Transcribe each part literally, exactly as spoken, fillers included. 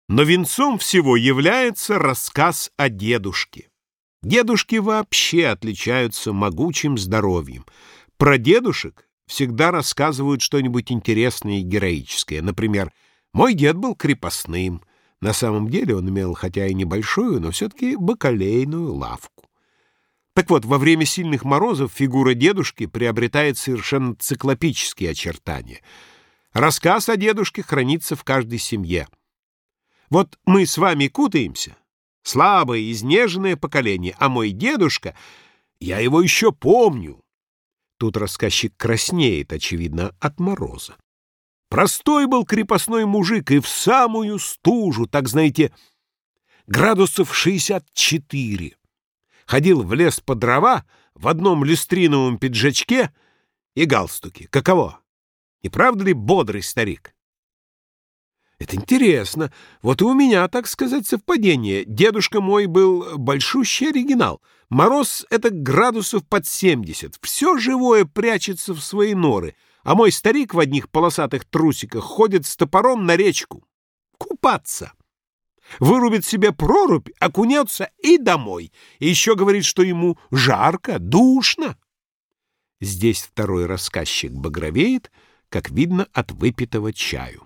Но венцом всего является рассказ о дедушке. Дедушки вообще отличаются могучим здоровьем. Про дедушек всегда рассказывают что-нибудь интересное и героическое. Например, «Мой дед был крепостным». На самом деле он имел, хотя и небольшую, но все-таки бакалейную лавку. Так вот, во время сильных морозов фигура дедушки приобретает совершенно циклопические очертания. Рассказ о дедушке хранится в каждой семье. Вот мы с вами кутаемся, слабое, изнеженное поколение, а мой дедушка, я его еще помню. Тут рассказчик краснеет, очевидно, от мороза. Простой был крепостной мужик и в самую стужу, так, знаете, градусов шестьдесят четыре. Ходил в лес по дрова в одном люстриновом пиджачке и галстуке. Каково? Не правда ли бодрый старик? Это интересно. Вот и у меня, так сказать, совпадение. Дедушка мой был большущий оригинал. Мороз — это градусов под семьдесят. Все живое прячется в свои норы. А мой старик в одних полосатых трусиках ходит с топором на речку. Купаться. Вырубит себе прорубь, окунется и домой. И еще говорит, что ему жарко, душно. Здесь второй рассказчик багровеет, как видно от выпитого чаю.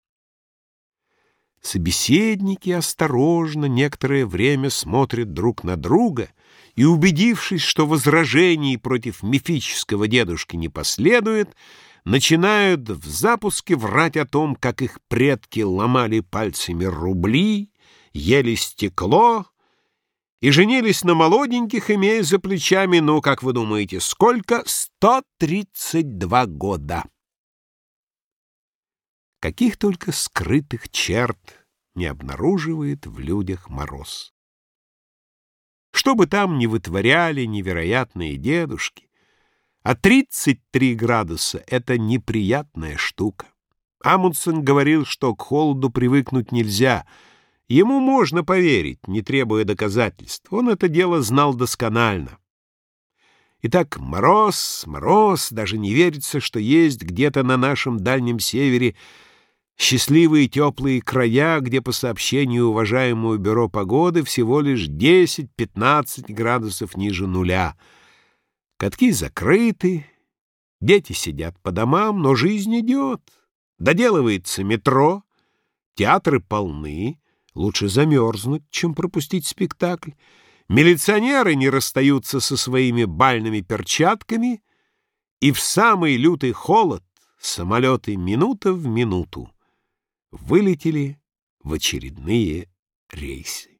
Собеседники осторожно некоторое время смотрят друг на друга и, убедившись, что возражений против мифического дедушки не последует, начинают в запуске врать о том, как их предки ломали пальцами рубли, ели стекло и женились на молоденьких, имея за плечами, ну, как вы думаете, сколько? сто тридцать два года. Каких только скрытых черт не обнаруживает в людях мороз. Что бы там ни вытворяли невероятные дедушки, а тридцать три градуса — это неприятная штука. Амундсен говорил, что к холоду привыкнуть нельзя. Ему можно поверить, не требуя доказательств. Он это дело знал досконально. Итак, мороз, мороз, даже не верится, что есть где-то на нашем дальнем севере счастливые теплые края, где, по сообщению уважаемого бюро погоды, всего лишь десять-пятнадцать градусов ниже нуля. Катки закрыты, дети сидят по домам, но жизнь идет. Доделывается метро, театры полны, лучше замерзнуть, чем пропустить спектакль. Милиционеры не расстаются со своими бальными перчатками, и в самый лютый холод самолеты минута в минуту вылетели в очередные рейсы.